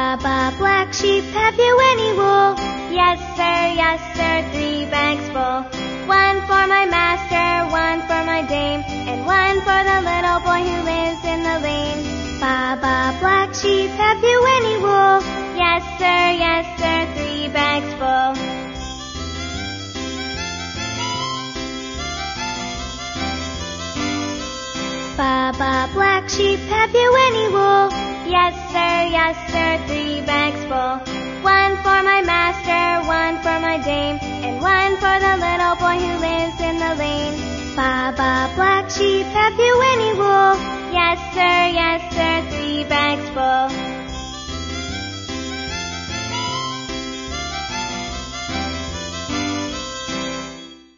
Baba, black sheep, have you any wool? Yes, sir, 3 bags full. 1 for my master, 1 for my dame, and 1 for the little boy who lives in the lane. Baba, black sheep, have you any wool? Yes, sir, 3 bags full. Baba, black sheep, have you any wool? Yes, sir, 3 bags full. 1 for my master, 1 for my dame, and 1 for the little boy who lives in the lane. Baba, black sheep, have you any wool? Yes, sir, 3 bags full.